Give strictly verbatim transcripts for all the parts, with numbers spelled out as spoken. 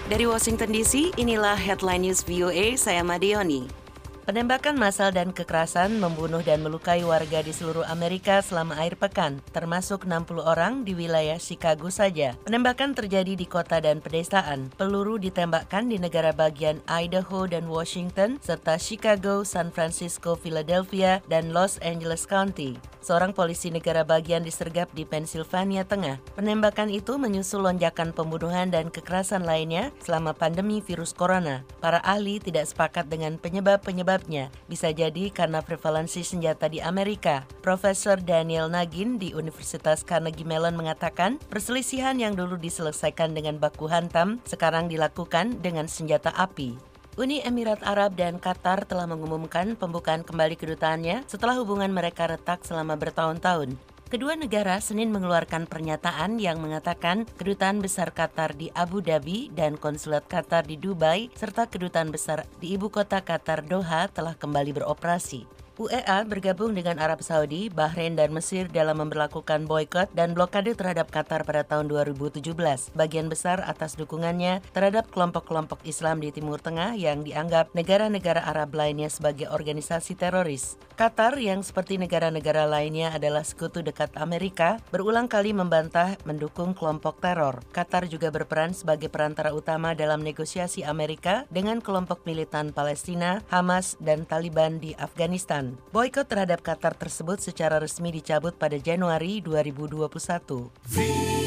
Dari Washington D C, inilah Headline News V O A, saya Madioni. Penembakan massal dan kekerasan membunuh dan melukai warga di seluruh Amerika selama akhir pekan, termasuk enam puluh orang di wilayah Chicago saja. Penembakan terjadi di kota dan pedesaan. Peluru ditembakkan di negara bagian Idaho dan Washington, serta Chicago, San Francisco, Philadelphia, dan Los Angeles County. Seorang polisi negara bagian disergap di Pennsylvania Tengah. Penembakan itu menyusul lonjakan pembunuhan dan kekerasan lainnya selama pandemi virus corona. Para ahli tidak sepakat dengan penyebab-penyebabnya. Bisa jadi karena prevalensi senjata di Amerika. Profesor Daniel Nagin di Universitas Carnegie Mellon mengatakan, perselisihan yang dulu diselesaikan dengan baku hantam sekarang dilakukan dengan senjata api. Uni Emirat Arab dan Qatar telah mengumumkan pembukaan kembali kedutaannya setelah hubungan mereka retak selama bertahun-tahun. Kedua negara Senin mengeluarkan pernyataan yang mengatakan kedutaan besar Qatar di Abu Dhabi dan konsulat Qatar di Dubai serta kedutaan besar di ibu kota Qatar Doha telah kembali beroperasi. U A E bergabung dengan Arab Saudi, Bahrain, dan Mesir dalam memberlakukan boikot dan blokade terhadap Qatar pada tahun dua ribu tujuh belas. Bagian besar atas dukungannya terhadap kelompok-kelompok Islam di Timur Tengah yang dianggap negara-negara Arab lainnya sebagai organisasi teroris. Qatar, yang seperti negara-negara lainnya adalah sekutu dekat Amerika, berulang kali membantah mendukung kelompok teror. Qatar juga berperan sebagai perantara utama dalam negosiasi Amerika dengan kelompok militan Palestina, Hamas, dan Taliban di Afghanistan. Boikot terhadap Qatar tersebut secara resmi dicabut pada Januari dua ribu dua puluh satu. V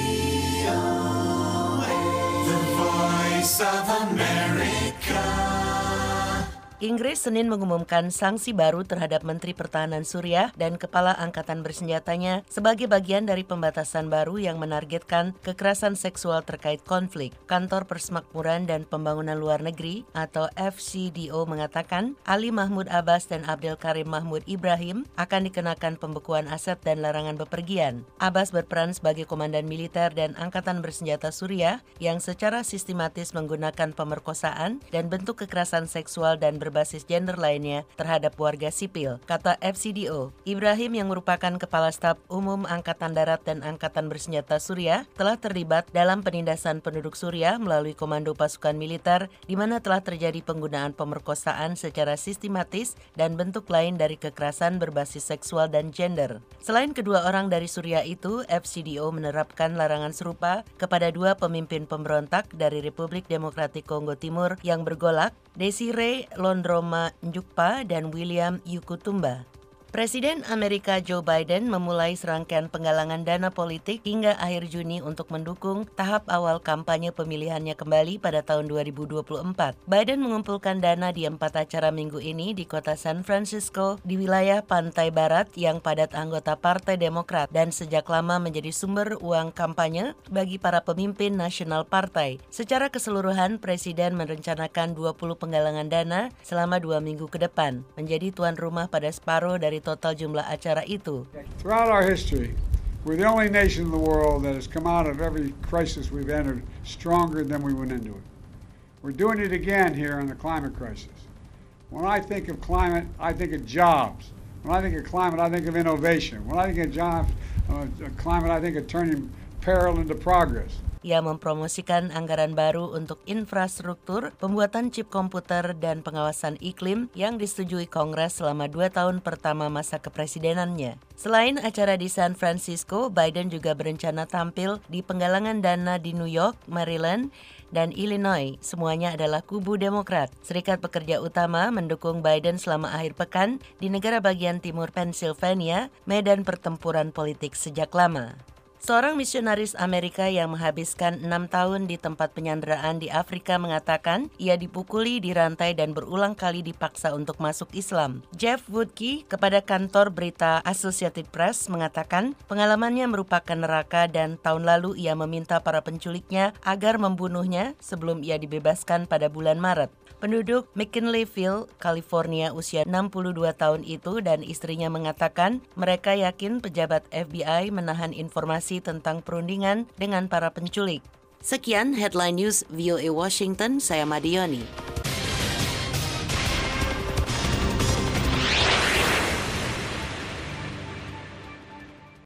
O A, The Voice of America. Inggris Senin mengumumkan sanksi baru terhadap Menteri Pertahanan Suriah dan Kepala Angkatan Bersenjatanya sebagai bagian dari pembatasan baru yang menargetkan kekerasan seksual terkait konflik. Kantor Persemakmuran dan Pembangunan Luar Negeri atau F C D O mengatakan Ali Mahmud Abbas dan Abdel Karim Mahmud Ibrahim akan dikenakan pembekuan aset dan larangan bepergian. Abbas berperan sebagai komandan militer dan Angkatan Bersenjata Suriah yang secara sistematis menggunakan pemerkosaan dan bentuk kekerasan seksual dan ber berbasis gender lainnya terhadap warga sipil, kata F C D O. Ibrahim yang merupakan Kepala Staf Umum Angkatan Darat dan Angkatan Bersenjata Suriah telah terlibat dalam penindasan penduduk Suriah melalui Komando Pasukan Militer di mana telah terjadi penggunaan pemerkosaan secara sistematis dan bentuk lain dari kekerasan berbasis seksual dan gender. Selain kedua orang dari Suriah itu, F C D O menerapkan larangan serupa kepada dua pemimpin pemberontak dari Republik Demokratik Kongo Timur yang bergolak, Desiree Londroma Njukpa dan William Yukutumba. Presiden Amerika Joe Biden memulai serangkaian penggalangan dana politik hingga akhir Juni untuk mendukung tahap awal kampanye pemilihannya kembali pada tahun dua ribu dua puluh empat. Biden mengumpulkan dana di empat acara minggu ini di kota San Francisco di wilayah pantai barat yang padat anggota Partai Demokrat dan sejak lama menjadi sumber uang kampanye bagi para pemimpin nasional partai. Secara keseluruhan, Presiden merencanakan dua puluh penggalangan dana selama dua minggu ke depan, menjadi tuan rumah pada separuh dari total jumlah acara itu. Throughout our history, we're the only nation in the world that has come out of every crisis we've entered stronger than we went into it. We're doing it again here on the climate crisis. When I think of climate, I think of jobs. When I think of climate, I think of innovation. When I think of jobs, uh, climate, I think of turning peril into progress. Ia mempromosikan anggaran baru untuk infrastruktur, pembuatan chip komputer, dan pengawasan iklim yang disetujui Kongres selama dua tahun pertama masa kepresidenannya. Selain acara di San Francisco, Biden juga berencana tampil di penggalangan dana di New York, Maryland, dan Illinois. Semuanya adalah kubu Demokrat. Serikat Pekerja Utama mendukung Biden selama akhir pekan di negara bagian timur Pennsylvania, medan pertempuran politik sejak lama. Seorang misionaris Amerika yang menghabiskan enam tahun di tempat penyanderaan di Afrika mengatakan ia dipukuli, dirantai, dan berulang kali dipaksa untuk masuk Islam. Jeff Woodke kepada kantor berita Associated Press mengatakan pengalamannya merupakan neraka dan tahun lalu ia meminta para penculiknya agar membunuhnya sebelum ia dibebaskan pada bulan Maret. Penduduk McKinleyville, California usia enam puluh dua tahun itu dan istrinya mengatakan mereka yakin pejabat F B I menahan informasi tentang perundingan dengan para penculik. Sekian Headline News V O A Washington, saya Madioni.